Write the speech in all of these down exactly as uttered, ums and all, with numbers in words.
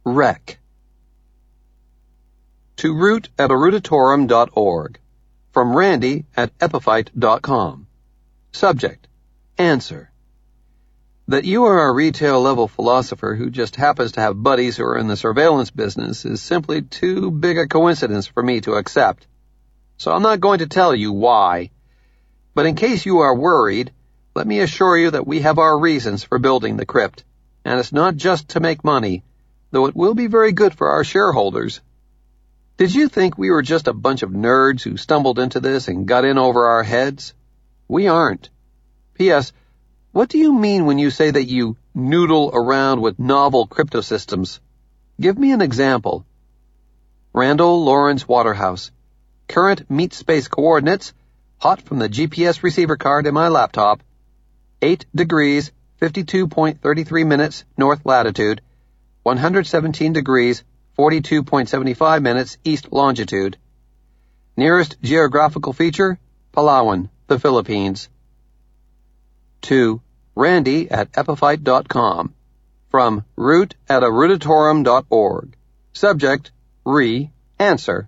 Wreck. To root at eruditorum dot org. From Randy at epiphyte dot com. Subject. Answer. That you are a retail-level philosopher who just happens to have buddies who are in the surveillance business is simply too big a coincidence for me to accept. So I'm not going to tell you why. But in case you are worried, let me assure you that we have our reasons for building the crypt. And it's not just to make money, though it will be very good for our shareholders. Did you think we were just a bunch of nerds who stumbled into this and got in over our heads? We aren't. P S. What do you mean when you say that you noodle around with novel cryptosystems? Give me an example. Randall Lawrence Waterhouse. Current meat space coordinates, hot from the G P S receiver card in my laptop. eight degrees, fifty-two point three three minutes north latitude, one hundred seventeen degrees, forty-two point seven five minutes east longitude. Nearest geographical feature, Palawan, the Philippines. To Randy at epiphyte dot com. From root at eruditorum dot org. Subject, re, answer.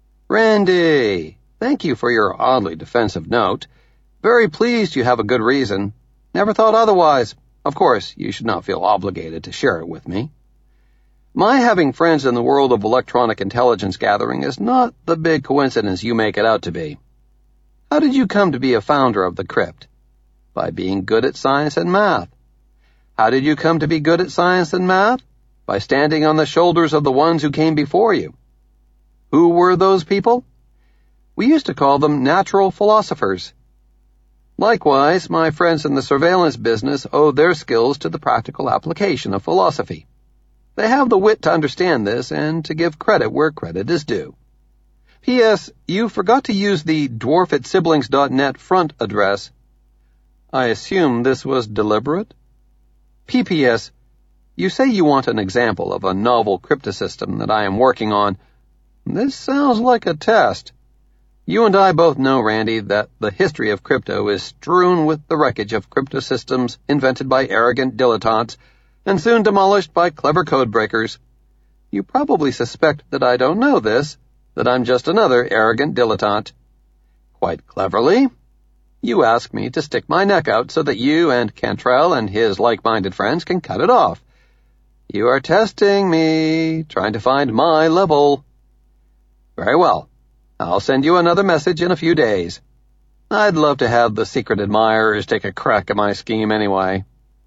Randy, thank you for your oddly defensive note. Very pleased you have a good reason. Never thought otherwise. Of course, you should not feel obligated to share it with me. My having friends in the world of electronic intelligence gathering is not the big coincidence you make it out to be. How did you come to be a founder of the crypt? By being good at science and math. How did you come to be good at science and math? By standing on the shoulders of the ones who came before you. Who were those people? We used to call them natural philosophers. Likewise, my friends in the surveillance business owe their skills to the practical application of philosophy. They have the wit to understand this and to give credit where credit is due. P S. You forgot to use the dwarf at siblings dot net front address. I assume this was deliberate? P P S. You say you want an example of a novel cryptosystem that I am working on. This sounds like a test. You and I both know, Randy, that the history of crypto is strewn with the wreckage of cryptosystems invented by arrogant dilettantes and soon demolished by clever codebreakers. You probably suspect that I don't know this, that I'm just another arrogant dilettante. Quite cleverly, you ask me to stick my neck out so that you and Cantrell and his like-minded friends can cut it off. You are testing me, trying to find my level. Very well. I'll send you another message in a few days. I'd love to have the secret admirers take a crack at my scheme anyway.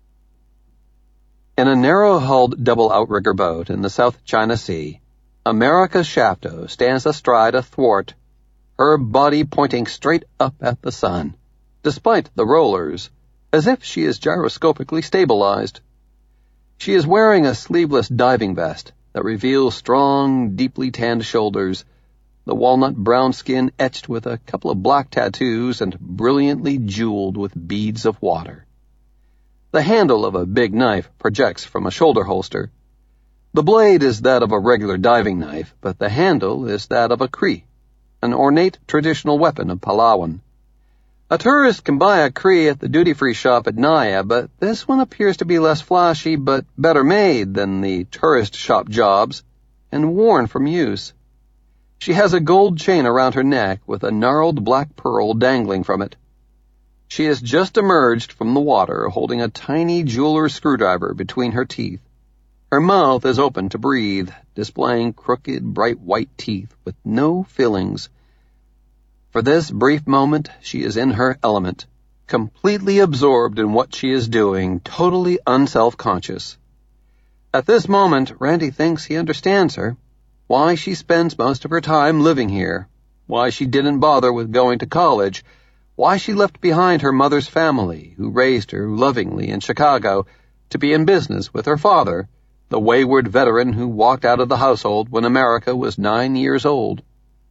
In a narrow-hulled double outrigger boat in the South China Sea, America Shafto stands astride a thwart, her body pointing straight up at the sun, despite the rollers, as if she is gyroscopically stabilized. She is wearing a sleeveless diving vest that reveals strong, deeply tanned shoulders, the walnut brown skin etched with a couple of black tattoos and brilliantly jeweled with beads of water. The handle of a big knife projects from a shoulder holster. The blade is that of a regular diving knife, but the handle is that of a Cree, an ornate traditional weapon of Palawan. A tourist can buy a Cree at the duty-free shop at Naya, but this one appears to be less flashy but better made than the tourist shop jobs, and worn from use. She has a gold chain around her neck with a gnarled black pearl dangling from it. She has just emerged from the water holding a tiny jeweler's screwdriver between her teeth. Her mouth is open to breathe, displaying crooked, bright white teeth with no fillings. For this brief moment, she is in her element, completely absorbed in what she is doing, totally unself-conscious. At this moment, Randy thinks he understands her, why she spends most of her time living here, why she didn't bother with going to college, why she left behind her mother's family, who raised her lovingly in Chicago, to be in business with her father, the wayward veteran who walked out of the household when America was nine years old.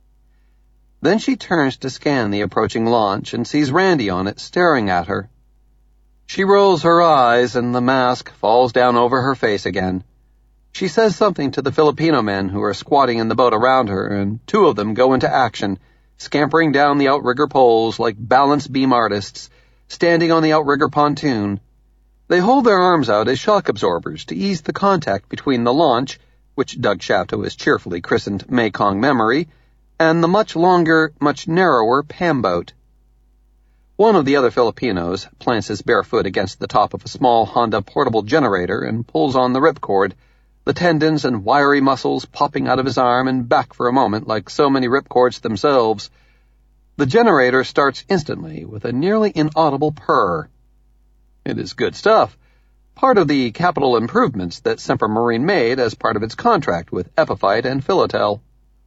Then she turns to scan the approaching launch and sees Randy on it staring at her. She rolls her eyes and the mask falls down over her face again. She says something to the Filipino men who are squatting in the boat around her, and two of them go into action, scampering down the outrigger poles like balance beam artists, standing on the outrigger pontoon. They hold their arms out as shock absorbers to ease the contact between the launch, which Doug Shafto has cheerfully christened Mekong Memory, and the much longer, much narrower Pamboat. One of the other Filipinos plants his bare foot against the top of a small Honda portable generator and pulls on the ripcord, the tendons and wiry muscles popping out of his arm and back for a moment like so many ripcords themselves. The generator starts instantly with a nearly inaudible purr. It is good stuff, part of the capital improvements that Semper Marine made as part of its contract with Epiphyte and Philotel.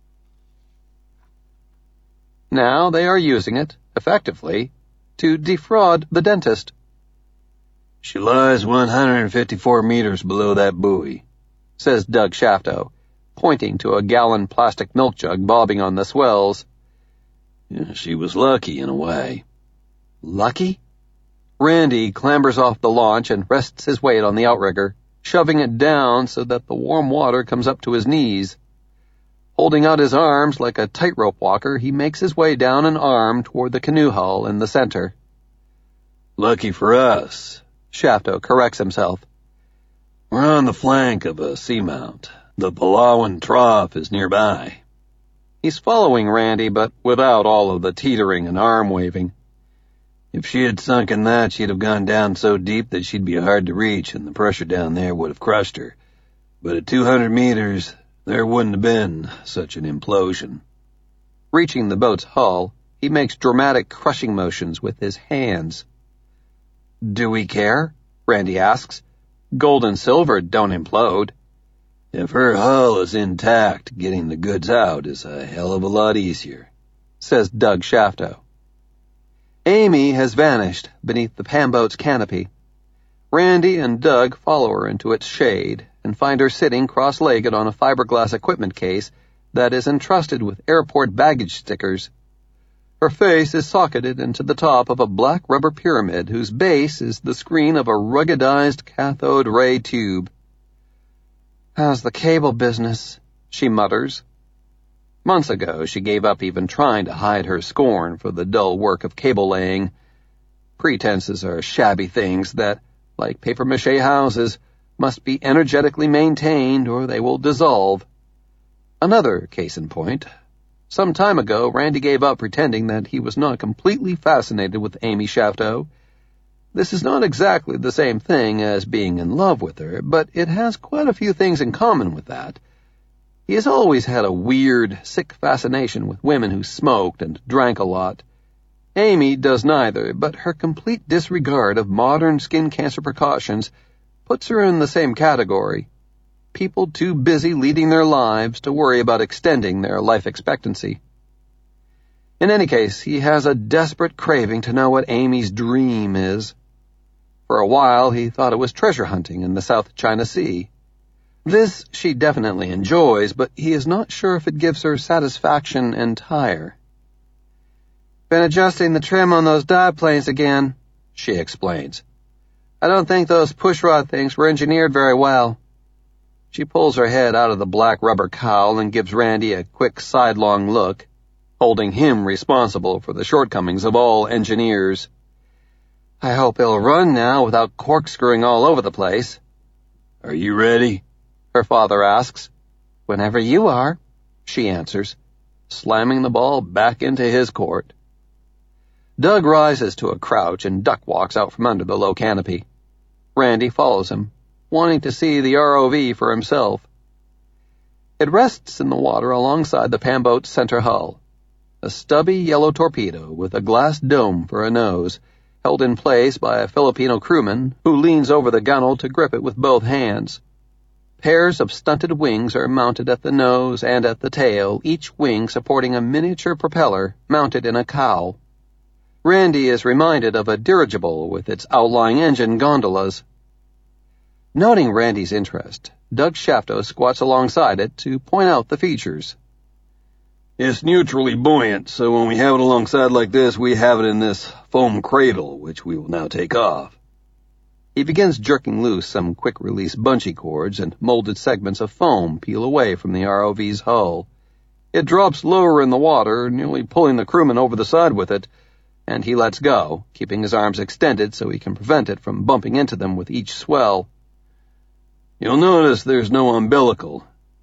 Now they are using it, effectively, to defraud the dentist. "She lies one hundred fifty-four meters below that buoy," says Doug Shafto, pointing to a gallon plastic milk jug bobbing on the swells. Yeah, she was lucky in a way. Lucky? Randy clambers off the launch and rests his weight on the outrigger, shoving it down so that the warm water comes up to his knees. Holding out his arms like a tightrope walker, he makes his way down an arm toward the canoe hull in the center. "Lucky for us," Shafto corrects himself. "We're on the flank of a seamount. The Palawan Trough is nearby." He's following Randy, but without all of the teetering and arm waving. "If she had sunk in that, she'd have gone down so deep that she'd be hard to reach, and the pressure down there would have crushed her. But at two hundred meters, there wouldn't have been such an implosion." Reaching the boat's hull, he makes dramatic crushing motions with his hands. "Do we care?" Randy asks. "Gold and silver don't implode." "If her hull is intact, getting the goods out is a hell of a lot easier," says Doug Shafto. Amy has vanished beneath the Pamboat's canopy. Randy and Doug follow her into its shade and find her sitting cross-legged on a fiberglass equipment case that is entrusted with airport baggage stickers. Her face is socketed into the top of a black rubber pyramid whose base is the screen of a ruggedized cathode ray tube. "How's the cable business?" she mutters. Months ago, she gave up even trying to hide her scorn for the dull work of cable laying. Pretenses are shabby things that, like papier-mâché houses, must be energetically maintained or they will dissolve. Another case in point. Some time ago, Randy gave up pretending that he was not completely fascinated with Amy Shafto. This is not exactly the same thing as being in love with her, but it has quite a few things in common with that. He has always had a weird, sick fascination with women who smoked and drank a lot. Amy does neither, but her complete disregard of modern skin cancer precautions puts her in the same category. People too busy leading their lives to worry about extending their life expectancy. In any case, he has a desperate craving to know what Amy's dream is. For a while, he thought it was treasure hunting in the South China Sea. This she definitely enjoys, but he is not sure if it gives her satisfaction entire. "Been adjusting the trim on those dive planes again," she explains. "I don't think those pushrod things were engineered very well." She pulls her head out of the black rubber cowl and gives Randy a quick sidelong look, holding him responsible for the shortcomings of all engineers. "I hope it'll run now without corkscrewing all over the place." "Are you ready?" her father asks. "Whenever you are," she answers, slamming the ball back into his court. Doug rises to a crouch and duck walks out from under the low canopy. Randy follows him, wanting to see the R O V for himself. It rests in the water alongside the Pamboat's center hull, a stubby yellow torpedo with a glass dome for a nose, held in place by a Filipino crewman who leans over the gunwale to grip it with both hands. Pairs of stunted wings are mounted at the nose and at the tail, each wing supporting a miniature propeller mounted in a cowl. Randy is reminded of a dirigible with its outlying engine gondolas. Noting Randy's interest, Doug Shafto squats alongside it to point out the features. "It's neutrally buoyant, so when we have it alongside like this, we have it in this foam cradle, which we will now take off." He begins jerking loose some quick-release bungee cords, and molded segments of foam peel away from the R O V's hull. It drops lower in the water, nearly pulling the crewman over the side with it, and he lets go, keeping his arms extended so he can prevent it from bumping into them with each swell. "You'll notice there's no umbilical,"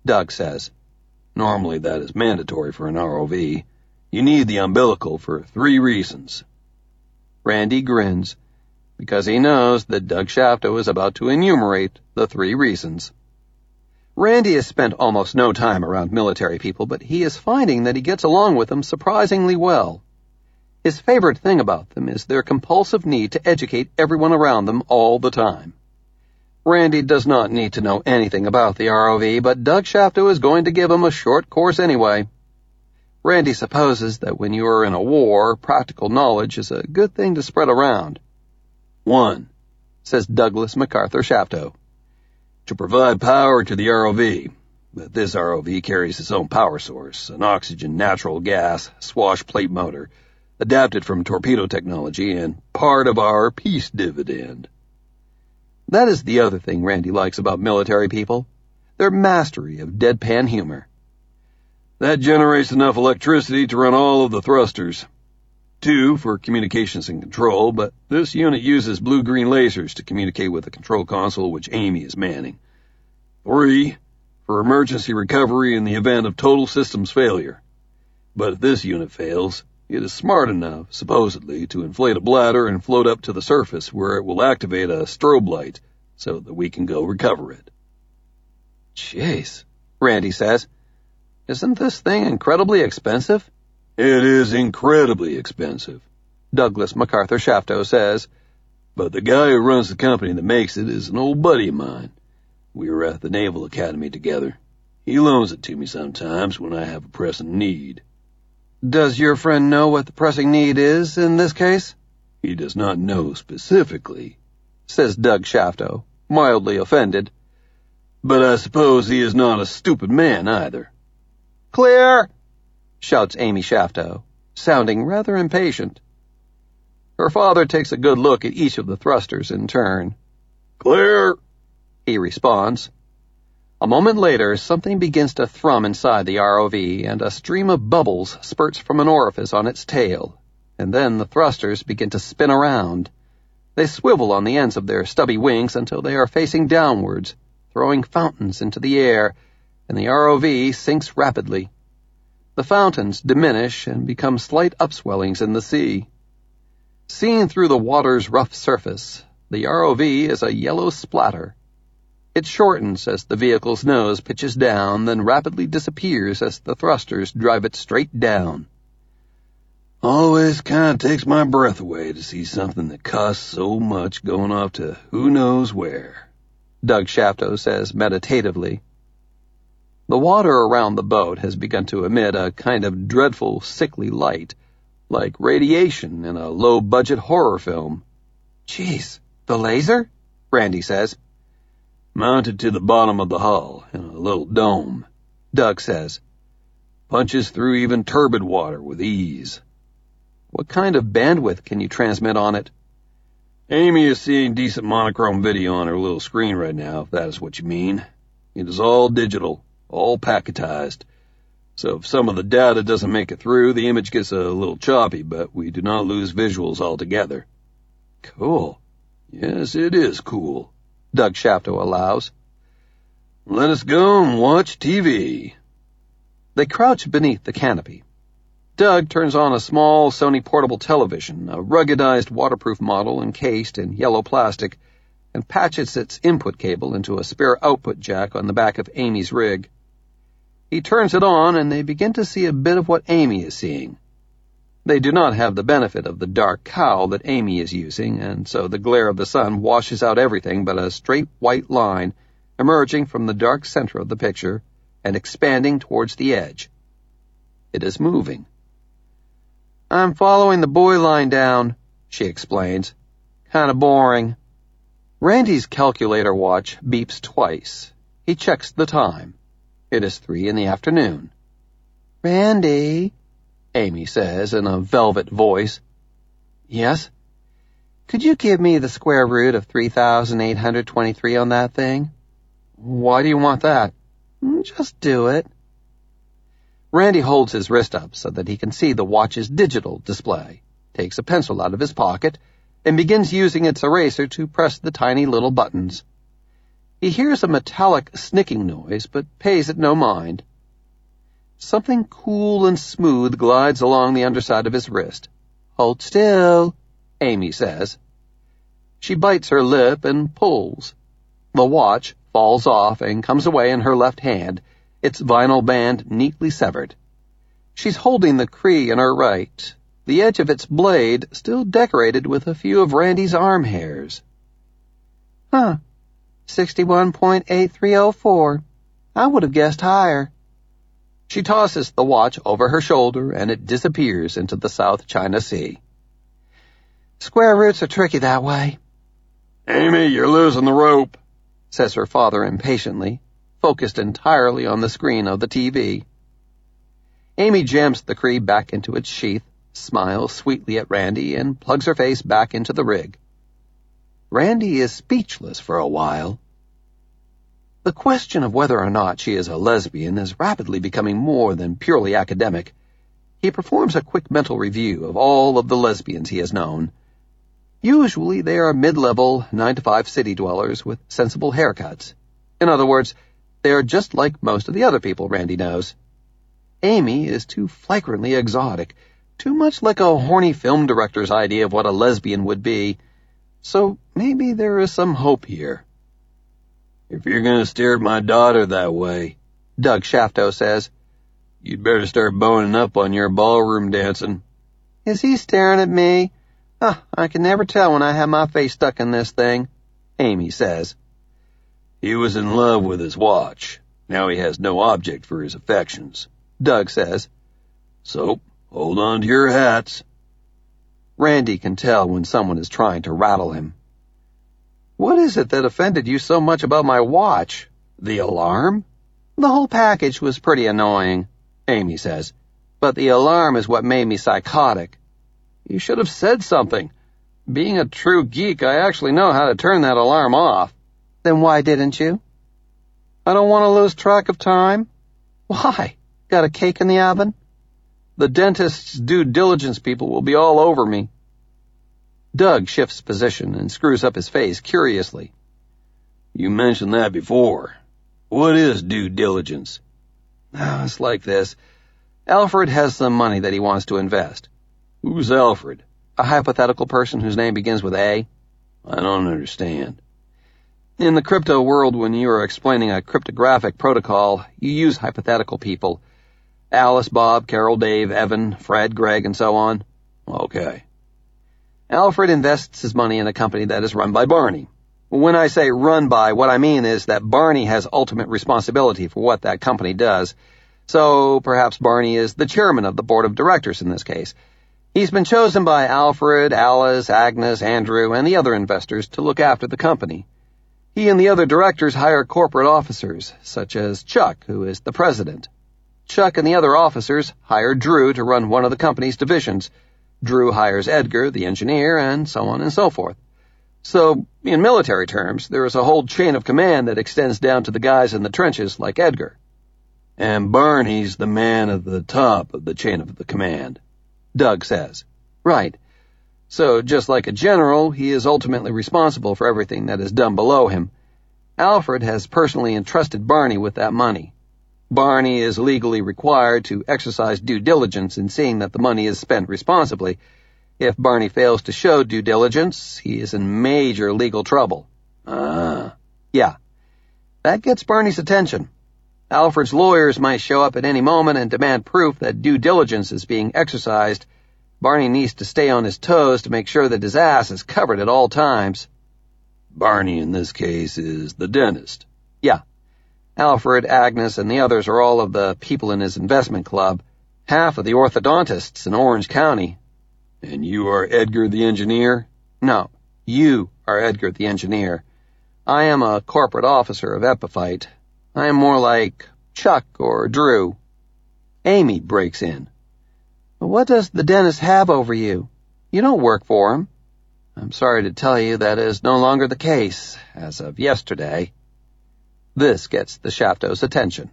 Doug says. Normally that is mandatory for an R O V. You need the umbilical for three reasons. Randy grins, because he knows that Doug Shafto is about to enumerate the three reasons. Randy has spent almost no time around military people, but he is finding that he gets along with them surprisingly well. His favorite thing about them is their compulsive need to educate everyone around them all the time. Randy does not need to know anything about the R O V, but Doug Shafto is going to give him a short course anyway. Randy supposes that when you are in a war, practical knowledge is a good thing to spread around. One, says Douglas MacArthur Shafto, to provide power to the R O V. But this R O V carries its own power source, an oxygen natural gas swash plate motor, adapted from torpedo technology and part of our peace dividend. That is the other thing Randy likes about military people, their mastery of deadpan humor. That generates enough electricity to run all of the thrusters. Two, for communications and control, but this unit uses blue-green lasers to communicate with the control console which Amy is manning. Three, for emergency recovery in the event of total systems failure. But if this unit fails, it is smart enough, supposedly, to inflate a bladder and float up to the surface where it will activate a strobe light so that we can go recover it. Jeez, Randy says. Isn't this thing incredibly expensive? It is incredibly expensive, Douglas MacArthur Shafto says. But the guy who runs the company that makes it is an old buddy of mine. We were at the Naval Academy together. He loans it to me sometimes when I have a pressing need. Does your friend know what the pressing need is in this case? He does not know specifically, says Doug Shafto, mildly offended. But I suppose he is not a stupid man either. Clear! Shouts Amy Shafto, sounding rather impatient. Her father takes a good look at each of the thrusters in turn. Clear! He responds. A moment later, something begins to thrum inside the R O V, and a stream of bubbles spurts from an orifice on its tail, and then the thrusters begin to spin around. They swivel on the ends of their stubby wings until they are facing downwards, throwing fountains into the air, and the R O V sinks rapidly. The fountains diminish and become slight upswellings in the sea. Seen through the water's rough surface, the R O V is a yellow splatter. It shortens as the vehicle's nose pitches down, then rapidly disappears as the thrusters drive it straight down. Always kind of takes my breath away to see something that costs so much going off to who knows where, Doug Shafto says meditatively. The water around the boat has begun to emit a kind of dreadful, sickly light, like radiation in a low-budget horror film. Jeez, the laser? Randy says. Mounted to the bottom of the hull in a little dome, Doug says. Punches through even turbid water with ease. What kind of bandwidth can you transmit on it? Amy is seeing decent monochrome video on her little screen right now, if that is what you mean. It is all digital, all packetized. So if some of the data doesn't make it through, the image gets a little choppy, but we do not lose visuals altogether. Cool. Yes, it is cool, Doug Shafto allows. Let us go and watch T V. They crouch beneath the canopy. Doug turns on a small Sony portable television, a ruggedized waterproof model encased in yellow plastic, and patches its input cable into a spare output jack on the back of Amy's rig. He turns it on, and they begin to see a bit of what Amy is seeing. They do not have the benefit of the dark cowl that Amy is using, and so the glare of the sun washes out everything but a straight white line emerging from the dark center of the picture and expanding towards the edge. It is moving. I'm following the buoy line down, she explains. Kinda boring. Randy's calculator watch beeps twice. He checks the time. It is three in the afternoon. Randy, Amy says in a velvet voice. Yes? Could you give me the square root of three thousand eight hundred twenty-three on that thing? Why do you want that? Just do it. Randy holds his wrist up so that he can see the watch's digital display, takes a pencil out of his pocket, and begins using its eraser to press the tiny little buttons. He hears a metallic snicking noise, but pays it no mind. Something cool and smooth glides along the underside of his wrist. "Hold still," Amy says. She bites her lip and pulls. The watch falls off and comes away in her left hand, its vinyl band neatly severed. She's holding the Cree in her right, the edge of its blade still decorated with a few of Randy's arm hairs. "Huh, sixty-one point eight three oh four. I would have guessed higher." She tosses the watch over her shoulder, and it disappears into the South China Sea. "Square roots are tricky that way." "Amy, you're losing the rope," says her father impatiently, focused entirely on the screen of the T V. Amy jams the Cree back into its sheath, smiles sweetly at Randy, and plugs her face back into the rig. Randy is speechless for a while. The question of whether or not she is a lesbian is rapidly becoming more than purely academic. He performs a quick mental review of all of the lesbians he has known. Usually they are mid-level, nine to five city dwellers with sensible haircuts. In other words, they are just like most of the other people Randy knows. Amy is too flagrantly exotic, too much like a horny film director's idea of what a lesbian would be. So maybe there is some hope here. "If you're going to stare at my daughter that way," Doug Shafto says, "you'd better start boning up on your ballroom dancing." "Is he staring at me? Oh, I can never tell when I have my face stuck in this thing," Amy says. "He was in love with his watch. Now he has no object for his affections," Doug says. "So, hold on to your hats." Randy can tell when someone is trying to rattle him. "What is it that offended you so much about my watch? The alarm?" "The whole package was pretty annoying," Amy says. "But the alarm is what made me psychotic." "You should have said something. Being a true geek, I actually know how to turn that alarm off." "Then why didn't you?" "I don't want to lose track of time." "Why? Got a cake in the oven?" "The dentist's due diligence people will be all over me." Doug shifts position and screws up his face curiously. "You mentioned that before. What is due diligence?" Oh, it's like this. Alfred has some money that he wants to invest. "Who's Alfred?" "A hypothetical person whose name begins with A." "I don't understand." "In the crypto world, when you are explaining a cryptographic protocol, you use hypothetical people. Alice, Bob, Carol, Dave, Evan, Fred, Greg, and so on." "Okay." Alfred invests his money in a company that is run by Barney. When I say run by, what I mean is that Barney has ultimate responsibility for what that company does. So perhaps Barney is the chairman of the board of directors in this case. He's been chosen by Alfred, Alice, Agnes, Andrew, and the other investors to look after the company. He and the other directors hire corporate officers, such as Chuck, who is the president. Chuck and the other officers hire Drew to run one of the company's divisions. Drew hires Edgar, the engineer, and so on and so forth. So, in military terms, there is a whole chain of command that extends down to the guys in the trenches like Edgar. "And Barney's the man at the top of the chain of the command," Doug says. "Right. So, just like a general, he is ultimately responsible for everything that is done below him. Alfred has personally entrusted Barney with that money. Barney is legally required to exercise due diligence in seeing that the money is spent responsibly. If Barney fails to show due diligence, he is in major legal trouble." "Ah." "Yeah. That gets Barney's attention. Alfred's lawyers might show up at any moment and demand proof that due diligence is being exercised. Barney needs to stay on his toes to make sure that his ass is covered at all times." "Barney, in this case, is the dentist." "Yeah. Alfred, Agnes, and the others are all of the people in his investment club, half of the orthodontists in Orange County." "And you are Edgar the engineer?" "No, you are Edgar the engineer. I am a corporate officer of Epiphyte. I am more like Chuck or Drew." Amy breaks in. "What does the dentist have over you? You don't work for him." "I'm sorry to tell you that is no longer the case, as of yesterday." This gets the Shafto's attention.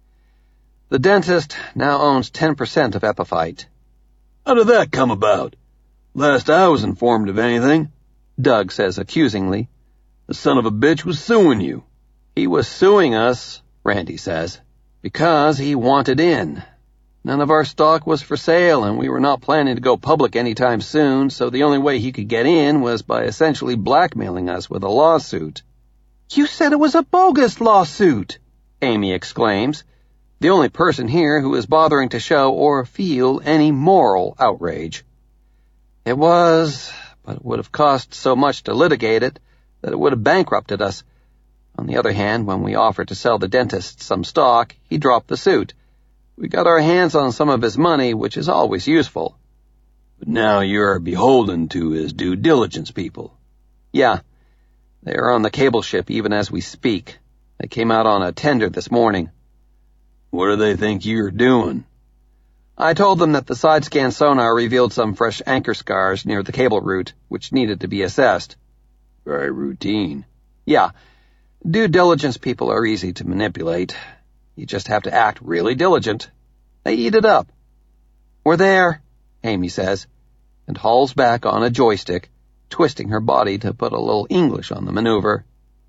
"The dentist now owns ten percent of Epiphyte." "How did that come about? Last I was informed of anything," Doug says accusingly, "the son of a bitch was suing you." He was suing us, Randy says, because he wanted in. None of our stock was for sale, and we were not planning to go public anytime soon, so the only way he could get in was by essentially blackmailing us with a lawsuit. You said it was a bogus lawsuit, Amy exclaims, the only person here who is bothering to show or feel any moral outrage. It was, but it would have cost so much to litigate it that it would have bankrupted us. On the other hand, when we offered to sell the dentist some stock, he dropped the suit. We got our hands on some of his money, which is always useful. But now you're beholden to his due diligence people. Yeah, they are on the cable ship even as we speak. They came out on a tender this morning. What do they think you're doing? I told them that the side scan sonar revealed some fresh anchor scars near the cable route, which needed to be assessed. Very routine. Yeah, due diligence people are easy to manipulate. You just have to act really diligent. They eat it up. We're there, Amy says, and hauls back on a joystick, twisting her body to put a little English on the maneuver.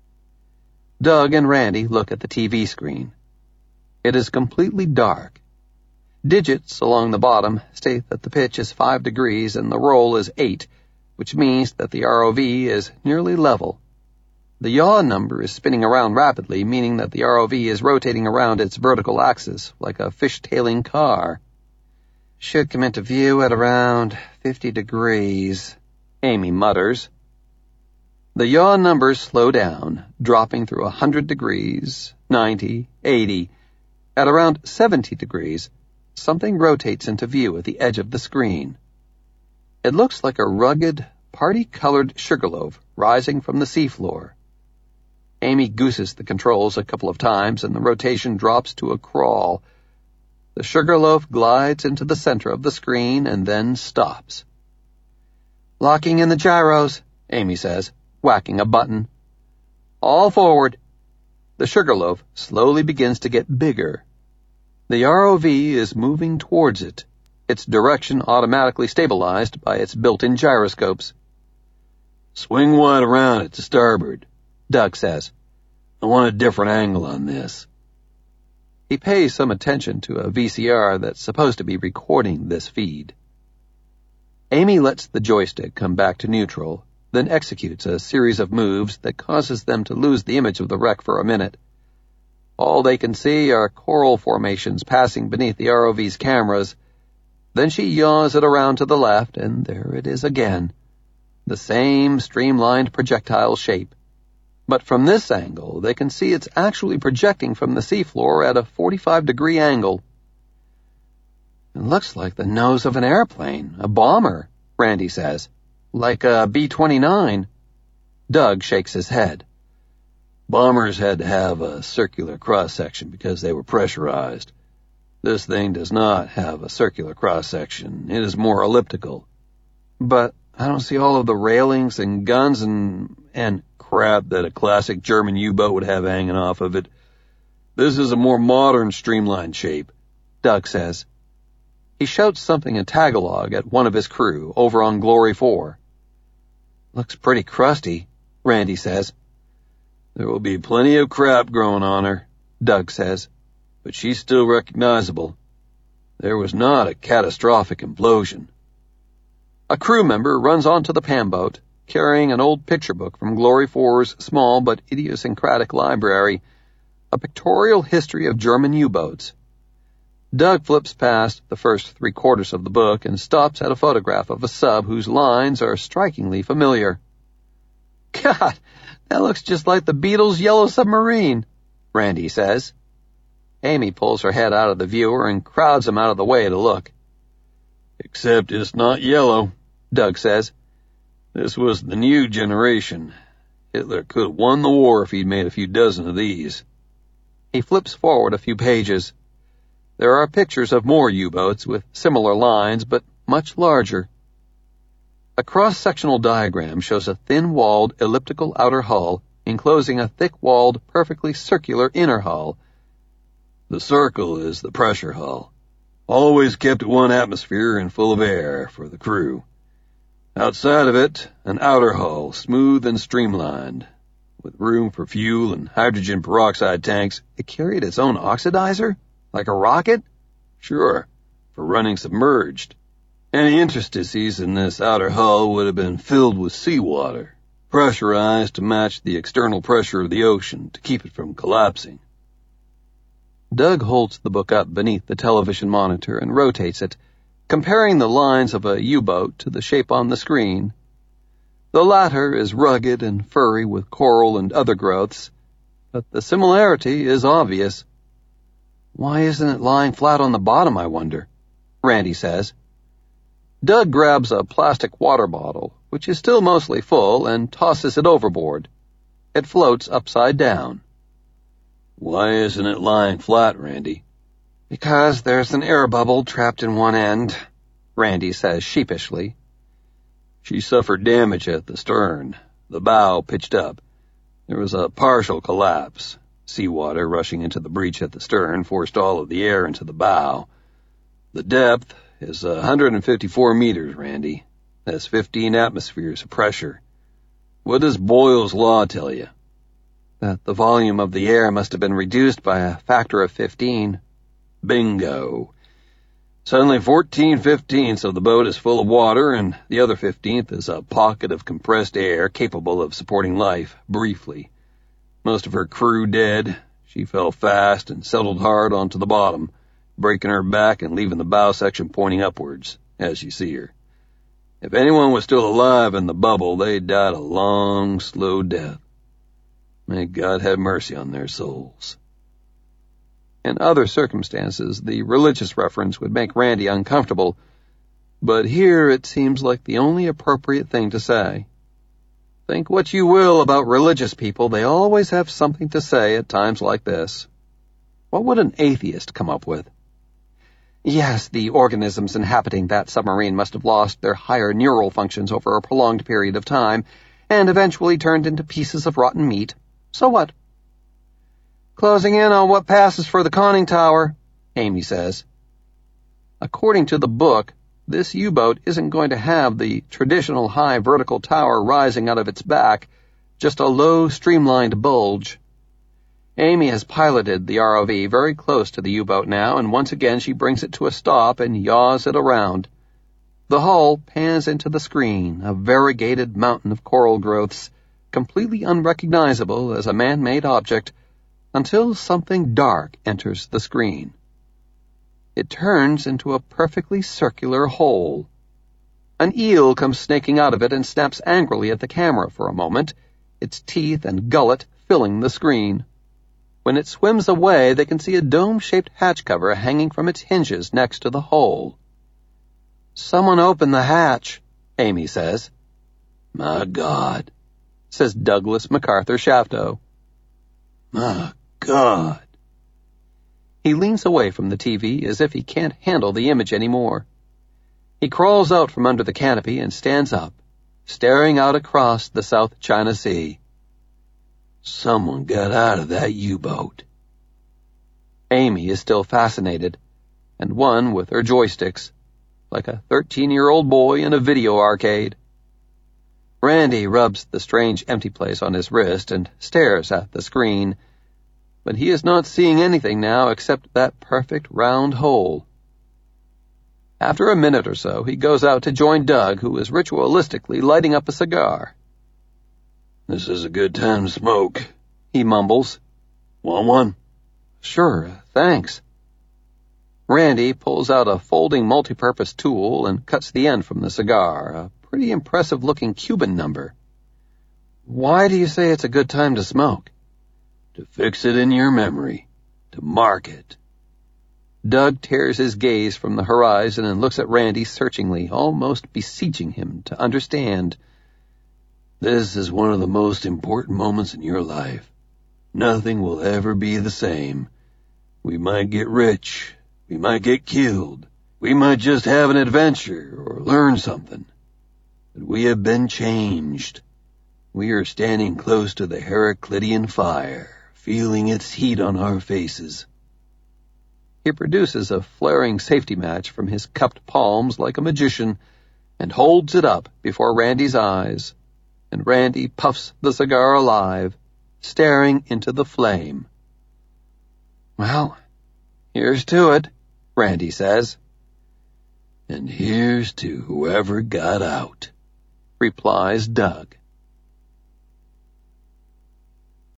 Doug and Randy look at the T V screen. It is completely dark. Digits along the bottom state that the pitch is five degrees and the roll is eight, which means that the R O V is nearly level. The yaw number is spinning around rapidly, meaning that the R O V is rotating around its vertical axis like a fishtailing car. Should come into view at around fifty degrees, Amy mutters. The yaw numbers slow down, dropping through one hundred degrees, ninety, eighty. At around seventy degrees, something rotates into view at the edge of the screen. It looks like a rugged, party-colored sugarloaf rising from the seafloor. Amy gooses the controls a couple of times and the rotation drops to a crawl. The sugarloaf glides into the center of the screen and then stops. Locking in the gyros, Amy says, whacking a button. All forward. The sugarloaf slowly begins to get bigger. The R O V is moving towards it, its direction automatically stabilized by its built-in gyroscopes. Swing wide around it to starboard, Doug says. I want a different angle on this. He pays some attention to a V C R that's supposed to be recording this feed. Amy lets the joystick come back to neutral, then executes a series of moves that causes them to lose the image of the wreck for a minute. All they can see are coral formations passing beneath the R O V's cameras. Then she yaws it around to the left, and there it is again. The same streamlined projectile shape. But from this angle, they can see it's actually projecting from the seafloor at a forty-five degree angle. It looks like the nose of an airplane, a bomber, Randy says. Like a B twenty-nine. Doug shakes his head. Bombers had to have a circular cross-section because they were pressurized. This thing does not have a circular cross-section. It is more elliptical. But I don't see all of the railings and guns and... and crap that a classic German U-boat would have hanging off of it. This is a more modern, streamlined shape, Doug says. He shouts something in Tagalog at one of his crew over on Glory four. Looks pretty crusty, Randy says. There will be plenty of crap growing on her, Doug says, but she's still recognizable. There was not a catastrophic implosion. A crew member runs onto the Pam boat, carrying an old picture book from Glory four's small but idiosyncratic library, a pictorial history of German U-boats. Doug flips past the first three quarters of the book and stops at a photograph of a sub whose lines are strikingly familiar. God, that looks just like the Beatles' Yellow Submarine, Randy says. Amy pulls her head out of the viewer and crowds him out of the way to look. Except it's not yellow, Doug says. This was the new generation. Hitler could have won the war if he'd made a few dozen of these. He flips forward a few pages. There are pictures of more U-boats with similar lines, but much larger. A cross-sectional diagram shows a thin-walled elliptical outer hull enclosing a thick-walled, perfectly circular inner hull. The circle is the pressure hull, always kept at one atmosphere and full of air for the crew. Outside of it, an outer hull, smooth and streamlined, with room for fuel and hydrogen peroxide tanks. It carried its own oxidizer? Like a rocket? Sure, for running submerged. Any interstices in this outer hull would have been filled with seawater, pressurized to match the external pressure of the ocean to keep it from collapsing. Doug holds the book up beneath the television monitor and rotates it, comparing the lines of a U-boat to the shape on the screen. The latter is rugged and furry with coral and other growths, but the similarity is obvious. Why isn't it lying flat on the bottom, I wonder? Randy says. Doug grabs a plastic water bottle, which is still mostly full, and tosses it overboard. It floats upside down. Why isn't it lying flat, Randy? Because there's an air bubble trapped in one end, Randy says sheepishly. She suffered damage at the stern. The bow pitched up. There was a partial collapse. Seawater rushing into the breach at the stern forced all of the air into the bow. The depth is one hundred fifty-four meters, Randy. That's fifteen atmospheres of pressure. What does Boyle's law tell you? That the volume of the air must have been reduced by a factor of fifteen. Bingo. Suddenly fourteen fifteenths of the boat is full of water, and the other fifteenth is a pocket of compressed air capable of supporting life, briefly. Most of her crew dead. She fell fast and settled hard onto the bottom, breaking her back and leaving the bow section pointing upwards, as you see her. If anyone was still alive in the bubble, they died a long, slow death. May God have mercy on their souls. In other circumstances, the religious reference would make Randy uncomfortable, but here it seems like the only appropriate thing to say. Think what you will about religious people, they always have something to say at times like this. What would an atheist come up with? Yes, the organisms inhabiting that submarine must have lost their higher neural functions over a prolonged period of time, and eventually turned into pieces of rotten meat. So what? Closing in on what passes for the conning tower, Amy says. According to the book, this U-boat isn't going to have the traditional high vertical tower rising out of its back, just a low, streamlined bulge. Amy has piloted the R O V very close to the U-boat now, and once again she brings it to a stop and yaws it around. The hull pans into the screen, a variegated mountain of coral growths, completely unrecognizable as a man-made object, until something dark enters the screen. It turns into a perfectly circular hole. An eel comes snaking out of it and snaps angrily at the camera for a moment, its teeth and gullet filling the screen. When it swims away, they can see a dome-shaped hatch cover hanging from its hinges next to the hole. Someone open the hatch, Amy says. My God, says Douglas MacArthur Shafto. My God. He leans away from the T V as if he can't handle the image anymore. He crawls out from under the canopy and stands up, staring out across the South China Sea. Someone got out of that U-boat. Amy is still fascinated, and won with her joysticks, like a thirteen-year-old boy in a video arcade. Randy rubs the strange empty place on his wrist and stares at the screen, but he is not seeing anything now except that perfect round hole. After a minute or so, he goes out to join Doug, who is ritualistically lighting up a cigar. This is a good time to smoke, he mumbles. Want one? Sure, thanks. Randy pulls out a folding multi-purpose tool and cuts the end from the cigar, a pretty impressive-looking Cuban number. Why do you say it's a good time to smoke? To fix it in your memory. To mark it. Doug tears his gaze from the horizon and looks at Randy searchingly, almost beseeching him to understand. This is one of the most important moments in your life. Nothing will ever be the same. We might get rich. We might get killed. We might just have an adventure or learn something. But we have been changed. We are standing close to the Heraclitean fire, feeling its heat on our faces. He produces a flaring safety match from his cupped palms like a magician and holds it up before Randy's eyes, and Randy puffs the cigar alive, staring into the flame. "Well, here's to it," Randy says. "And here's to whoever got out," replies Doug.